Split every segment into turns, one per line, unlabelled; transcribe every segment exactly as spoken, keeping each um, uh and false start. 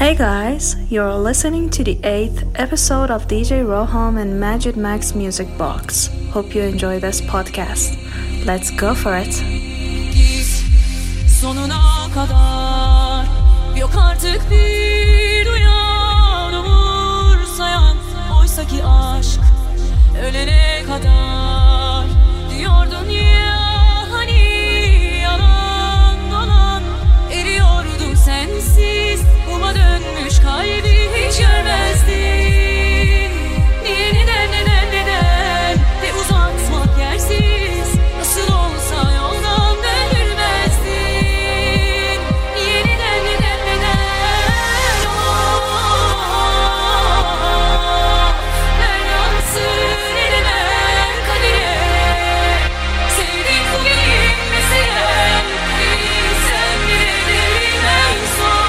Hey guys, you're listening to the eighth episode of D J Roham and Majid Max Music Box. Hope you enjoy this podcast. Let's go for it.
Sonuna kadar yok artık bir uyan umursayan, oysa ki aşk ölene kadar diyordun ya hani yalan dolan eriyordum sensiz uma dönmüş kalbi hiç görmezdin. Niye neden neden neden ve uzatmak yersiz nasıl olsa yoldan dönülmezdin. Niye neden neden neden oh, ben yansın edemem kadere sevdik bugün meselen bilsen bilelim en son.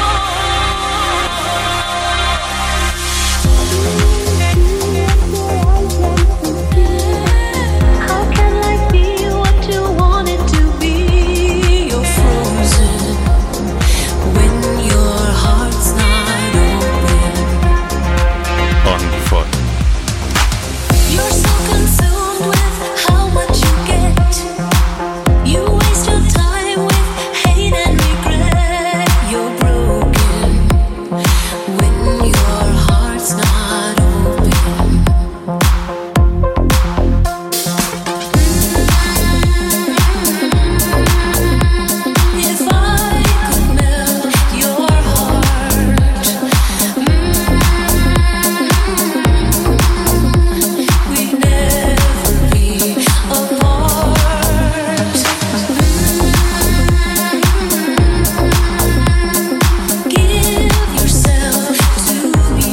How can life be what you want it to be?
You're frozen when your heart's not open.
Unfun.
You're so consumed with how much you get. You waste your time with hate and regret. You're broken when your heart's not open. If I could melt your heart, we'd never be apart. Give yourself to me.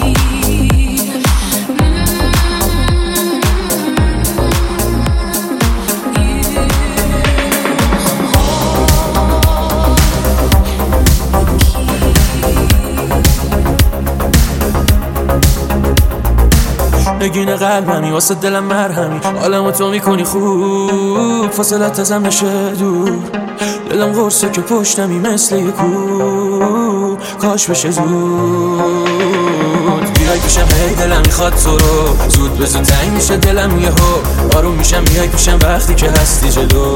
نگین قلبمی واسه دلم مرهمی عالمو تو میکنی خوب فاصلت ازم نشه دور دلم غرصه که پشتمی مثل یه کو کاش بشه زود بیای پیشم هی دلم میخواد تو رو زود به زود تنگ میشه دلم یه هو آروم میشم بیای پیشم وقتی که هستی جلو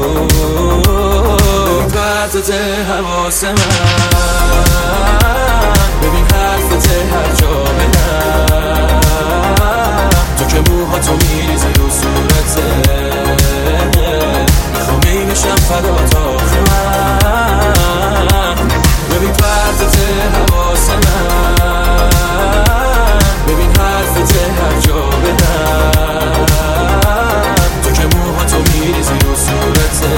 پرتت حواس من ببین حرفت هر جا بدم تو که موها تو میریزی رو صورته میخوام ای بشم فدا تا آخر من ببین پرتت حواس من ببین حرفت هر جا بدم تو که موها تو میریزی رو صورته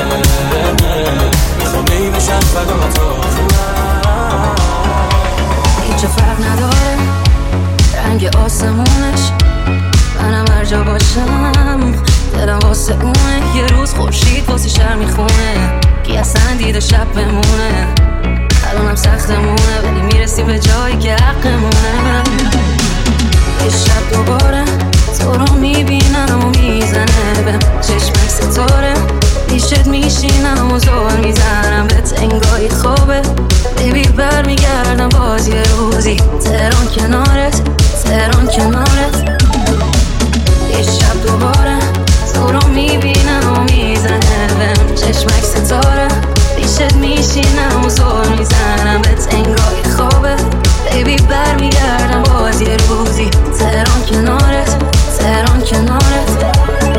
میخوام ای بشم فدا تا آخر من
هیچ فرق نداره رنگ آسمونش منم هر جا باشم دلم واسه اونه یه روز خورشید واسه شهر میخونه کی اصلا دیده شب بمونه الانم سختمونه ولی میرسیم به جایی که حقمونه یه شب دوباره تو رو میبینم و میزنه به چشمک ستاره پیشت میشینم و زور میزنم به تنگای خوبه بیبی بر میگردم باز یه روزی تهران کنارت تهران کنارت یه شب دوباره تو رو میبینم و میزنه بهم چشمک ستاره پیشت میشینم و زور میزنم به تنگای خوبه بیبی بر میگردم باز یه روزی تهران کنارت تهران کنارت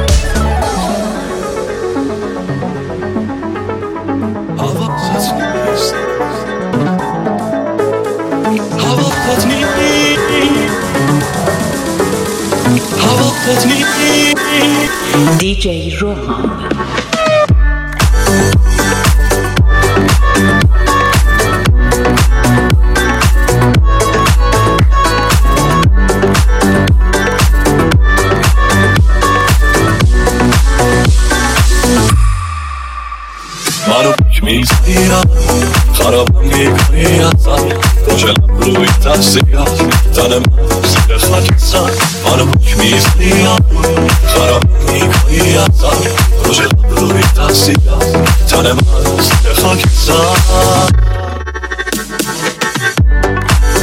D J Roham.
منو میزنی خرابم میکنی ازم خوشلم روی تحصیلم تن من زیر خاک زن منو میزنی خرابم میکنی ازم خوشلم روی تحصیلم تن من زیر خاک زن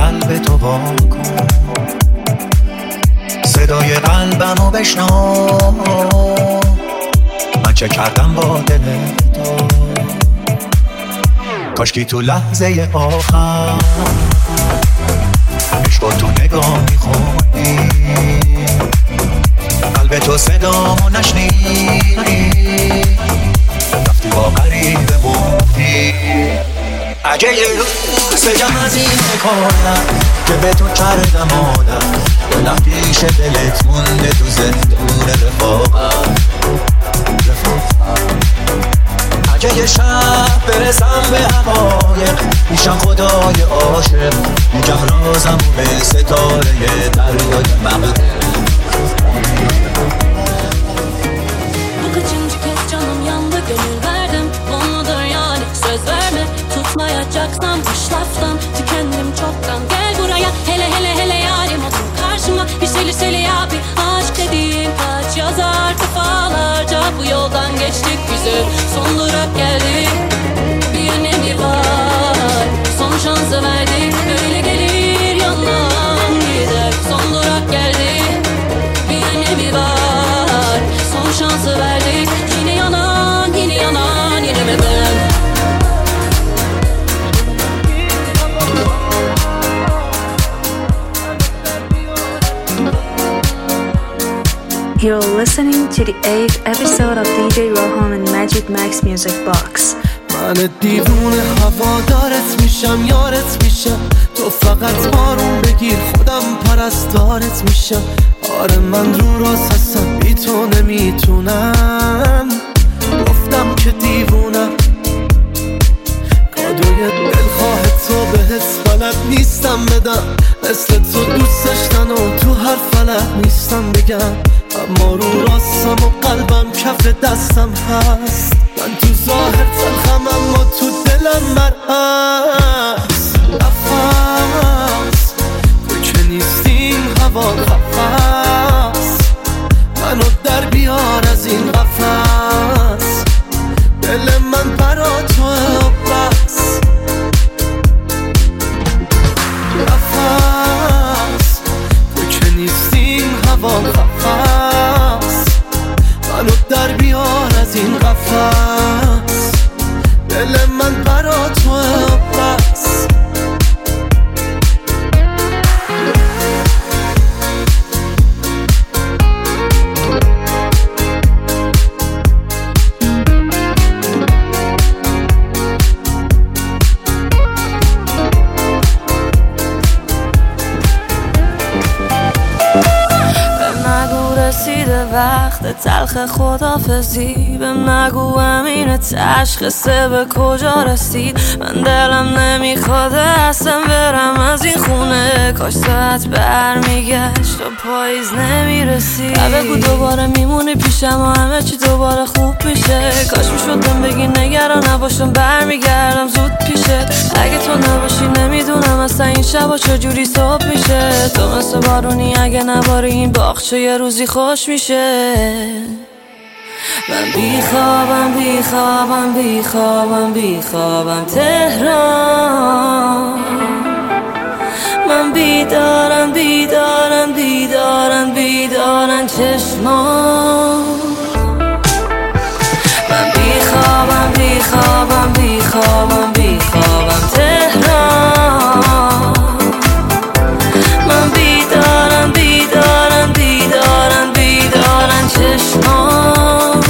قلب تو وا کن، صدای قلبمو بشنو، من چه کردم با دل تو. کاشکی تو لحظه آخر عشق با تو نگاه میخونی، قلب تو صدامو نشنیدی، رفتی با غریبه موندی. اگه یه روز بگم از این کنم که به تو کردم آدم، دلم پیش دلت مونده تو زندون رفاقت. اگه یه شب برسم به حقایق، میشم خدای عاشق، میگم رازمو به ستاره دریای مغرب.
Bu kaçıncı kez canım yandı, gönül verdim, o mudur yani? Söz verme, tutmayacaksan boş laftan tükendim çoktan. Gel buraya, hele hele hele yarim, otur karşıma, bir seli seli abi. Aşk dediğin kaç yazar defalarca, bu yoldan geçtik güzel, son durak geldik. Bir önemi var, son şansı verdik, böyle gelir yalan gider. Son durak geldik, bir önemi var, son şansı verdik. Yine yanan, yine yanan, yine mi ben?
You're listening to the eighth episode of D J Roham and Magic Max Music Box.
من دیوونه هوادارت میشم، یارت میشم، تو فقط آروم بگیر، خودم پرستارت میشم. آره من رو راست هستم، بی تو نمیتونم، گفتم که دیوونم. کادوی دلخواه تو به حس بلد نیستم بدم، مثل تو دوست داشتن و تو هر فلک نیستم بگم. اما رو راستم و قلبم کف دستم هست، من تو ظاهر تلخم اما تو دلم مرهست. نفس تو که نیستی این هوا قفس، منو در بیار از این قفس. دل من برا توه و بس. نفس تو که نیستی این هوا قفس، منو در بیار از این قفس. دل من برا توه و بس.
وقت تلخ خدافزی، بهم نگو امین تشخیصه به کجا رسید. من دلم نمیخواد اصلا برم از این خونه، کاش ساعت برمیگشت و پاییز نمیرسید. بگو دوباره میمونی پیشم و همه چی دوباره خوب میشه. کاش میشد بهم بگی نگران نباشم، برمیگردم زود پیشت. اگه تو نباشی نمیدونم اصلا این شبا چجوری صبح میشه. تو مثل بارونی اگه نباری این باغچه یه روزی خوش میشه. من بیخوابم بیخوابم بیخوابم بیخوابم تهران. من بیدارم بیدارم بیدارم بیدارم چشمان. من بیخوابم بیخوابم بیخوابم بیخوابم تهران. من بیدارم بیدارم بیدارم بیدارم چشمان.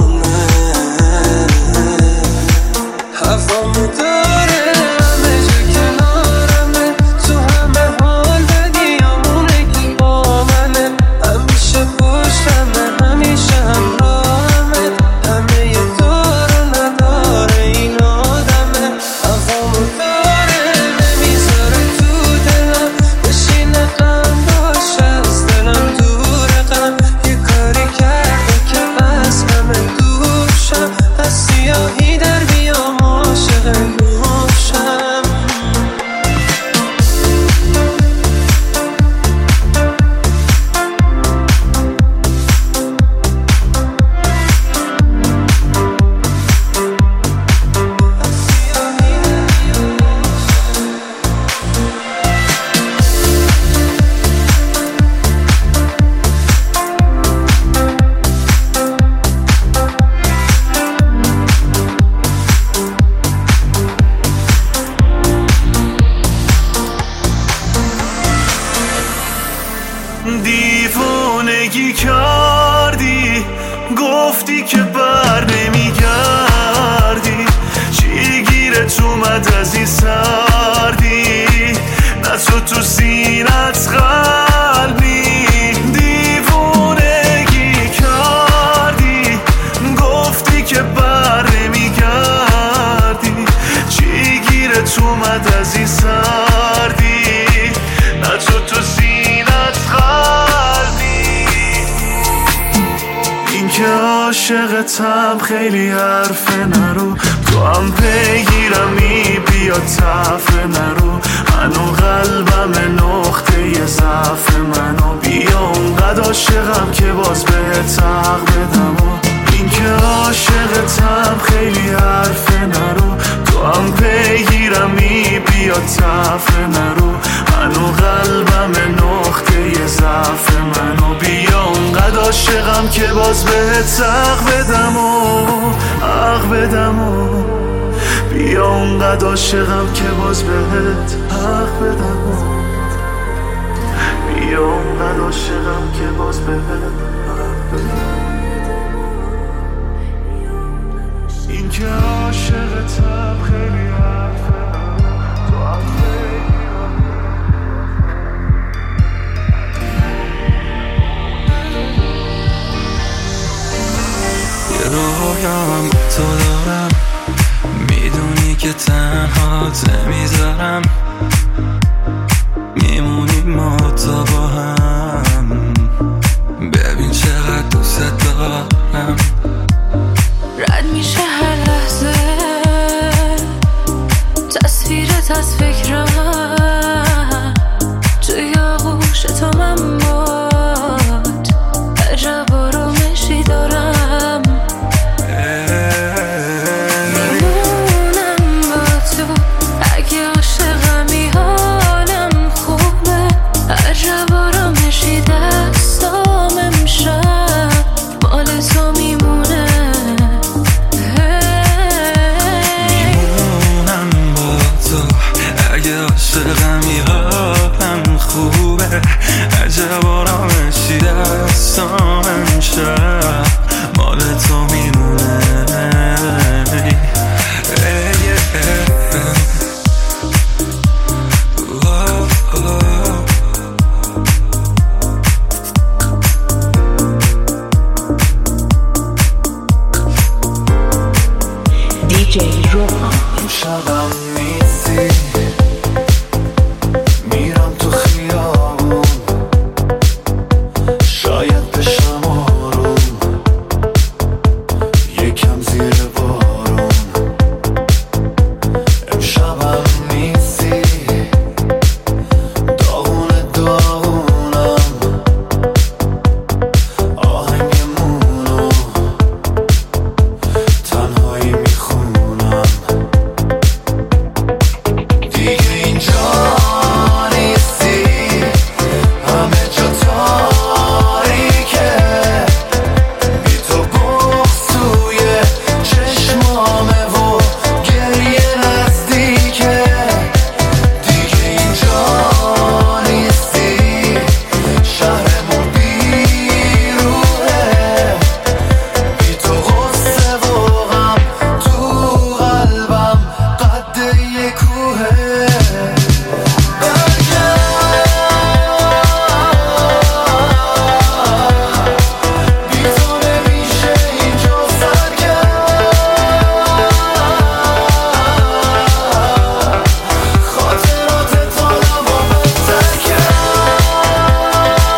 هوا میداره همه جا گیرت اومد از این سردی، نه تو تو سینت قلبی دیوونگی کردی، گفتی که بر نمیگردی، چی گیرت اومد از این سردی، نه تو تو سینت قلبی. این که عاشقتم خیلی حرف نرو، تو هم پیگیرمی بیا تفره نرو، منو قلبم نقطه ضعف منو، بیا اونقدر عاشقم که باز بهت حق بدم. این که عاشقتم خیلی حرف نرو، تو هم پیگیرمی بیا تفره نرو، منو قلبم نقطه ضعف منو، بیا اونقدر عاشقم که باز بهت حق بدم و حق بدم و بیا اونقدر عاشقم که باز بهت حق بدم و بیا اونقدر عاشقم که باز بهت حق بدم. این که عاشقتم خیلی حرفه، تو هم
یه رویام تو دارم، میدونی که تنهات نمیذارم، میمونیم ما تا با هم، ببین چقدر دوست دارم،
رد میشه هر لحظه تصویرت از فکرم، توی آغوش تو من باد عجب آرامشی دارم، میمونم با تو اگه عاشقمی حالم خوبه، عجب آرامشی دستام امشب مال تو میمونه، عاشقمی حالم خوبه، عجب آرامشی دستام امشب مال تو میمونه.
دیجی روحان
امشبم نیستی، میرم تو خیابون، شاید بشم آروم، یکم زیر بارون. امشبم نیستی، داغونه داغونم، آهنگمونو تنهایی میخونم، دیگه اینجا نیستی، همه جا تاریکه، بی تو بغض توی چشمامه و گریه نزدیکه، دیگه اینجا نیستی، شهرمون بیروحه، بی تو غصه و غم تو قلبم قد یه کوهه. بی تو نمیشه اینجا سرگرد، خاطرات تالم و بهتر کرد،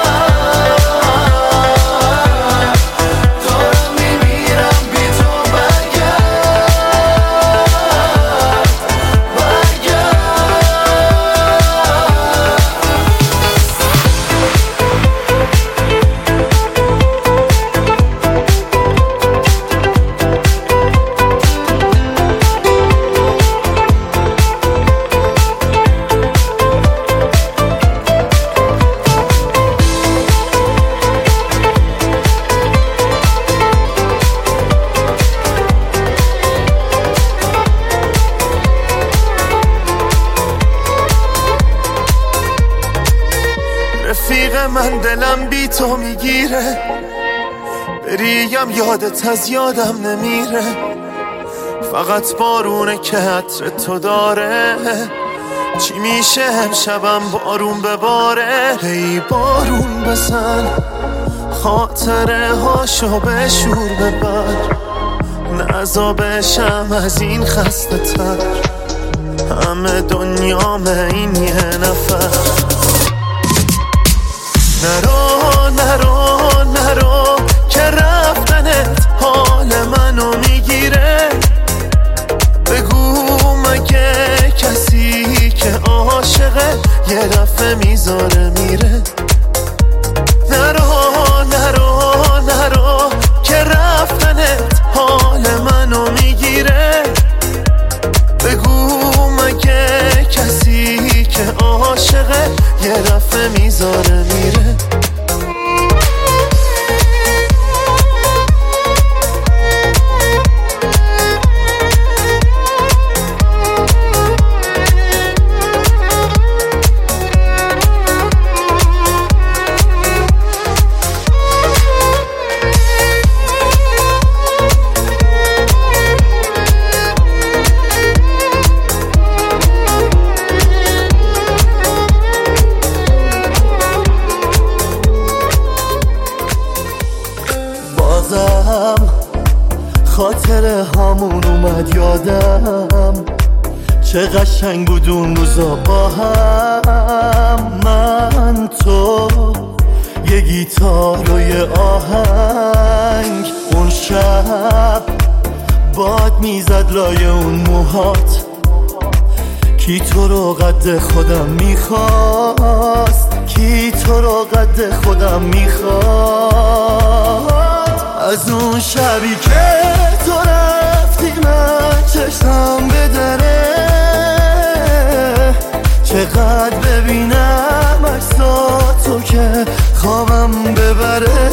دارم میمیرم بی تو برگرد، برگرد. رفیق من دلم بی تو میگیره، بریم یادت از یادم نمیره، فقط بارونه که عطر تو داره. چی میشه امشبم بارون بباره؟ ای بارون بزن خاطره هاشو به شور ببر، نزا بشم از این خسته تر، همه دنیامه این یه نفر. نرو نرو نرو که رفتنت حال منو میگیره. بگو مگه کسی که عاشقه یه دفعه میذاره میره. نرو نرو نرو که رفتنت حال منو میگیره. بگو مگه کسی که عاشقه یه دفعه میذاره میره. خاطره هامون اومد یادم، چه قشنگ بود اون روزا با هم. من تو یه گیتار و یه آهنگ، اون شب باد میزد لای اون موهات. کی تو رو قد خودم میخواست، کی تو رو قد خودم میخواست. از اون شبی که تو رفتی من چشم به دره، چقدر ببینم عکساتو که خوابم ببره.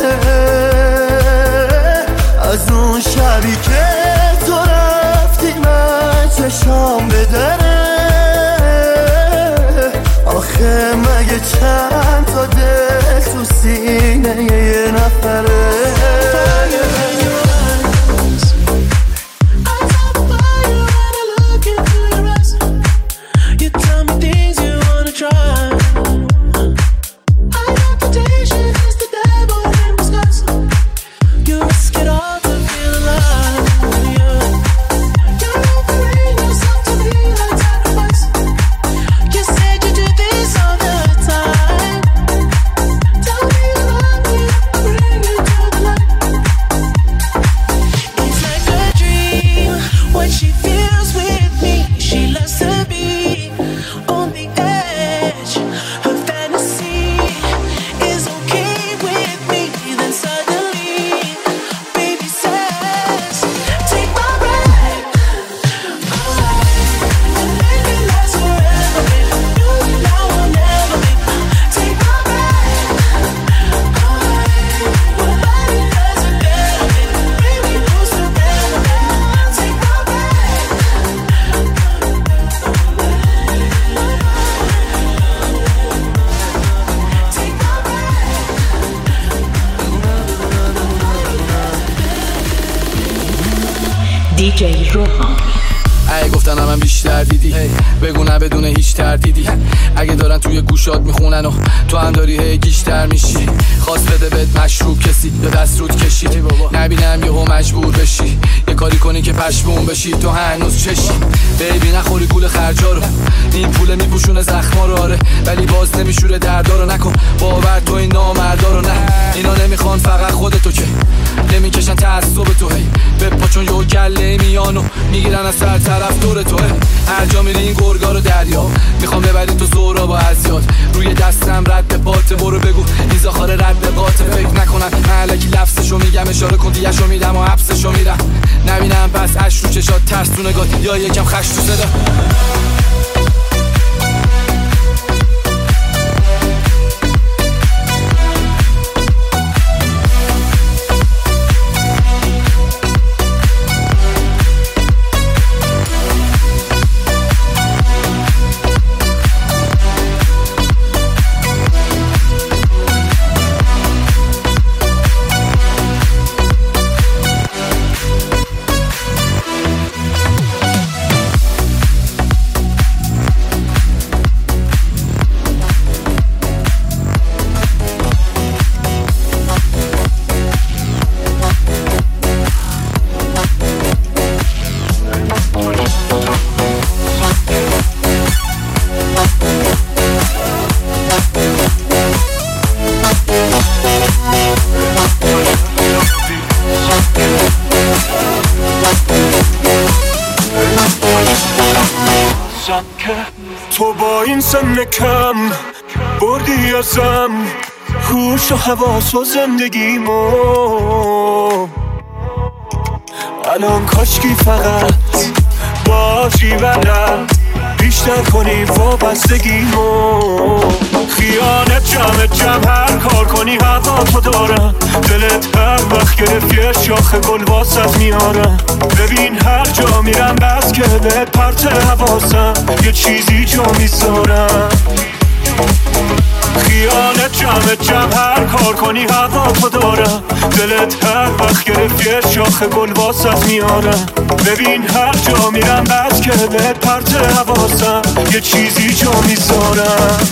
از اون شبی که تو رفتی من چشم به دره، آخه مگه چند تا دل تو سینه یه نفره.
دیجی روحان.
ای گفتن هم, هم بیشتر دیدی، بگو نه بدون هیچ تردیدی. اگه دارن توی گوشات میخونن و تو هم داری هی گیشتر میشی. خواست بده بهت مشروب کسی یا دست رود کشید، نبینم یهو مجبور بشی یه کاری کنی که پشمون بشی. تو هنوز چشی بیبی نخوری گول خرجا رو، این پول میپوشونه زخما رو. آره ولی باز نمیشوره دردا رو. نکن باور تو این نامردا رو. نه اینا نمیخوان فقط خودتو که نمیکشن تعصب تو. هی بپا چون یه گله میانو میگیرن از سر طرف دور تو. هر جا میری این گرگا رو دریا میخوام ببری تو زورا با ازیاد. روی دستم رد باته برو بگو ایزاخاره رد باته. فکر نکنن علکی لفظشو میگم اشاره کن دیگه‌شو میدم و حبسشو میرم. نبینم پس اش رو چشات ترس تو نگات یا یکم خش تو صدا.
که تو با این سن کم بردی ازم هوش و حواس و زندگیمو. الان کاشکی فقط باشی بلد بیشتر کنی وابستگیمو. خیانت جمع جمع هر کار کنی هوا تو دارم. دلت هر وقت گرفت یه شاخ گل واسط میارم. ببین هر جا میرم بس که به پرت حواسم یه چیزی جا میذارم. خیانت جمع جمع هر کار کنی هوا تو دارم. دلت هر وقت گرفت یه شاخ گل واسط میارم. ببین هر جا میرم بس که به پرت حواسم یه چیزی جا میذارم.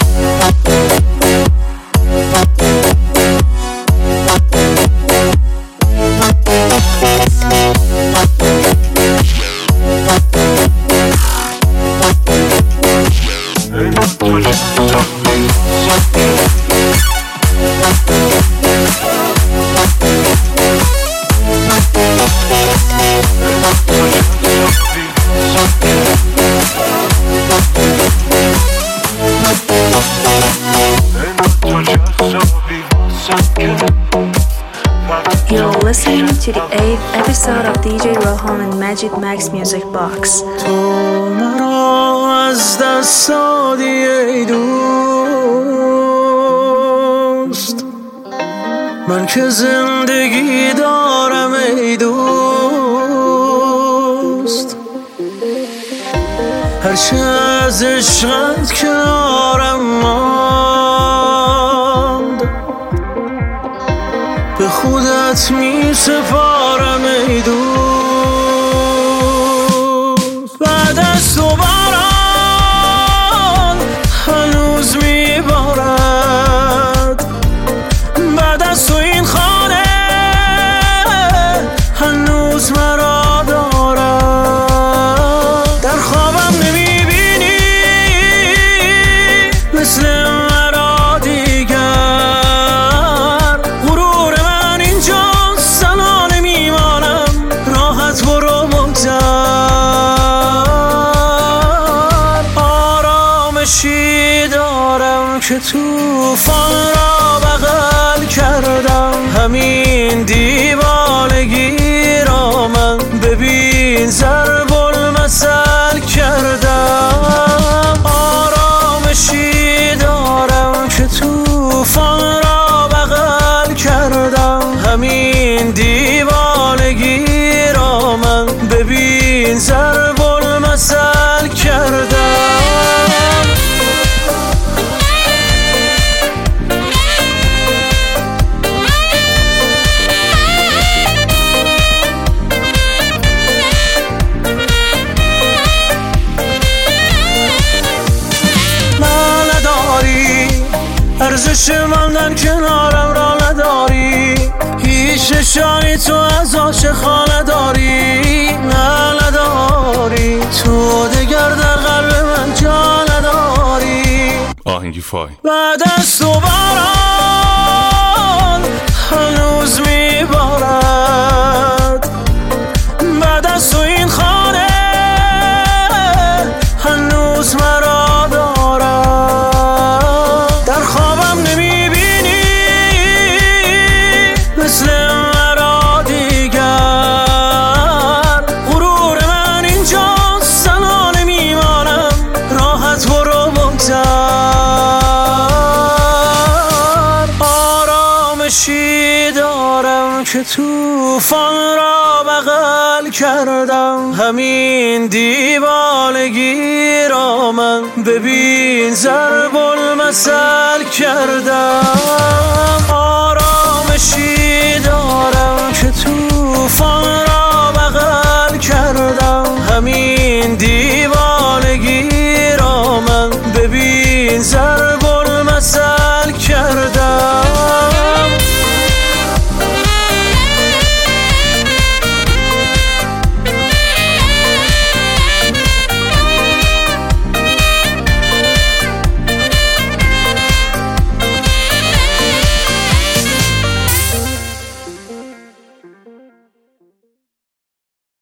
You're listening to the eighth episode of D J Roham and Magic Max Music Box.
تو مرا از دست دادی ای دوست، من که زندگی دارم ای دوست. هرچه از عشقت کنارم ماند به خودت می سپارم ای دوست. بعد از تو باران هنوز می بارد، بعد از تو این خانه هنوز مرا دارد. در خوابم نمی بینی مثل مرا دیگر. غرور من اینجاست زنا نمیمانم، راحت برو مگذر. آرامشی دارم که توفان را بغل کردم. همین دیوانگی را من ببین ضرب المثل کردم. آرامشی دارم که توفان را بغل کردم. همین دیوانگی را من ببین ضرب المثل کردم. ارزش ماندن کنارم را نداری، هیچ نشانی تو از عاشقانه داری. نه نداری، تو دگر در قلب من جا نداری.
آهنگی فای.
بعد از تو باران هنوز میبارد، بعد از تو این خانه هنوز مرا دارد. در خوابم نمیبینی مثل مرا دیگر. غرور من اینجاست زنا نمیمانم، راحت برو مگذر. آرامشی دارم که توفان را بغل کردم. همین دیوانگی را من ببین ضرب المثل کردم.